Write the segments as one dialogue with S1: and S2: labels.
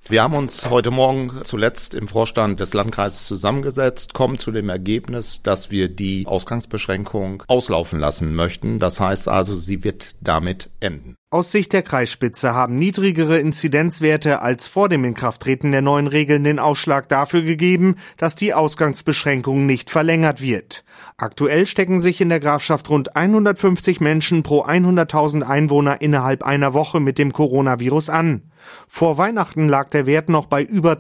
S1: Wir haben uns heute Morgen zuletzt im Vorstand des Landkreises zusammengesetzt, kommen zu dem Ergebnis, dass wir die Ausgangsbeschränkung auslaufen lassen möchten. Das heißt also, sie wird damit enden.
S2: Aus Sicht der Kreisspitze haben niedrigere Inzidenzwerte als vor dem Inkrafttreten der neuen Regeln den Ausschlag dafür gegeben, dass die Ausgangsbeschränkung nicht verlängert wird. Aktuell stecken sich in der Grafschaft rund 150 Menschen pro 100.000 Einwohner innerhalb einer Woche mit dem Coronavirus an. Vor Weihnachten lag der Wert noch bei über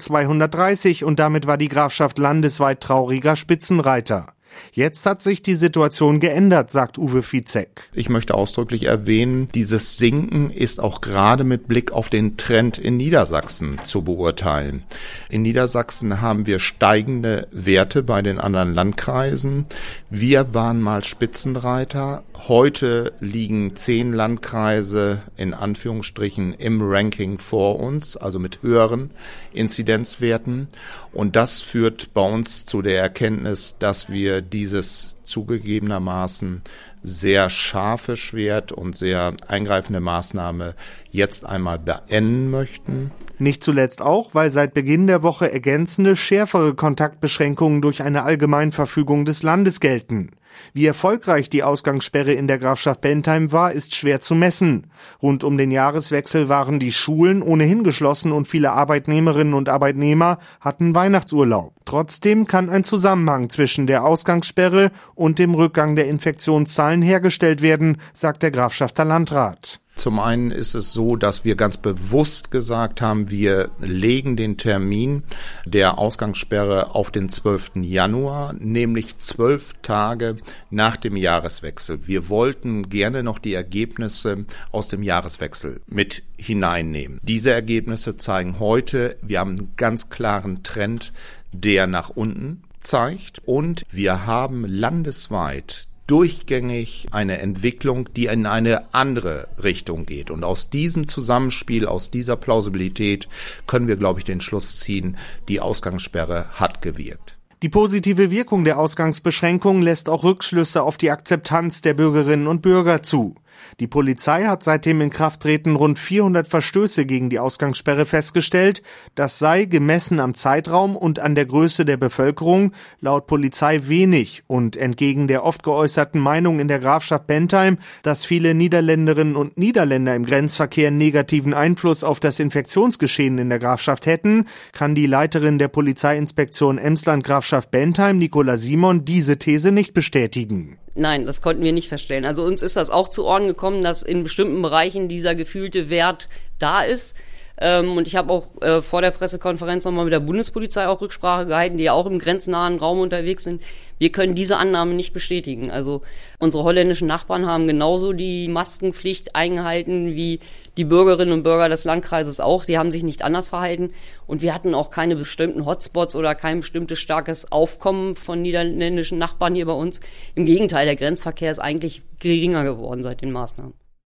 S2: 230 und damit war die Grafschaft landesweit trauriger Spitzenreiter. Jetzt hat sich die Situation geändert, sagt Uwe Fizek.
S1: Ich möchte ausdrücklich erwähnen, dieses Sinken ist auch gerade mit Blick auf den Trend in Niedersachsen zu beurteilen. In Niedersachsen haben wir steigende Werte bei den anderen Landkreisen. Wir waren mal Spitzenreiter. Heute liegen 10 Landkreise in Anführungsstrichen im Ranking vor uns, also mit höheren Inzidenzwerten. Und das führt bei uns zu der Erkenntnis, dass wir dieses zugegebenermaßen sehr scharfe Schwert und sehr eingreifende Maßnahme jetzt einmal beenden möchten.
S2: Nicht zuletzt auch, weil seit Beginn der Woche ergänzende, schärfere Kontaktbeschränkungen durch eine Allgemeinverfügung des Landes gelten. Wie erfolgreich die Ausgangssperre in der Grafschaft Bentheim war, ist schwer zu messen. Rund um den Jahreswechsel waren die Schulen ohnehin geschlossen und viele Arbeitnehmerinnen und Arbeitnehmer hatten Weihnachtsurlaub. Trotzdem kann ein Zusammenhang zwischen der Ausgangssperre und dem Rückgang der Infektionszahlen hergestellt werden, sagt der Grafschafter Landrat.
S1: Zum einen ist es so, dass wir ganz bewusst gesagt haben, wir legen den Termin der Ausgangssperre auf den 12. Januar, nämlich 12 Tage nach dem Jahreswechsel. Wir wollten gerne noch die Ergebnisse aus dem Jahreswechsel mit hineinnehmen. Diese Ergebnisse zeigen heute, wir haben einen ganz klaren Trend, der nach unten zeigt, und wir haben landesweit durchgängig eine Entwicklung, die in eine andere Richtung geht. Und aus diesem Zusammenspiel, aus dieser Plausibilität können wir, glaube ich, den Schluss ziehen, die Ausgangssperre hat gewirkt.
S2: Die positive Wirkung der Ausgangsbeschränkung lässt auch Rückschlüsse auf die Akzeptanz der Bürgerinnen und Bürger zu. Die Polizei hat seit dem Inkrafttreten rund 400 Verstöße gegen die Ausgangssperre festgestellt. Das sei, gemessen am Zeitraum und an der Größe der Bevölkerung, laut Polizei wenig und entgegen der oft geäußerten Meinung in der Grafschaft Bentheim, dass viele Niederländerinnen und Niederländer im Grenzverkehr negativen Einfluss auf das Infektionsgeschehen in der Grafschaft hätten, kann die Leiterin der Polizeiinspektion Emsland Grafschaft Bentheim, Nicola Simon, diese These nicht bestätigen.
S3: Nein, das konnten wir nicht feststellen. Also uns ist das auch zu Ohren gekommen, dass in bestimmten Bereichen dieser gefühlte Wert da ist. Und ich habe auch vor der Pressekonferenz nochmal mit der Bundespolizei auch Rücksprache gehalten, die ja auch im grenznahen Raum unterwegs sind. Wir können diese Annahme nicht bestätigen. Also unsere holländischen Nachbarn haben genauso die Maskenpflicht eingehalten wie die Bürgerinnen und Bürger des Landkreises auch. Die haben sich nicht anders verhalten. Und wir hatten auch keine bestimmten Hotspots oder kein bestimmtes starkes Aufkommen von niederländischen Nachbarn hier bei uns. Im Gegenteil, der Grenzverkehr ist eigentlich geringer geworden seit den Maßnahmen.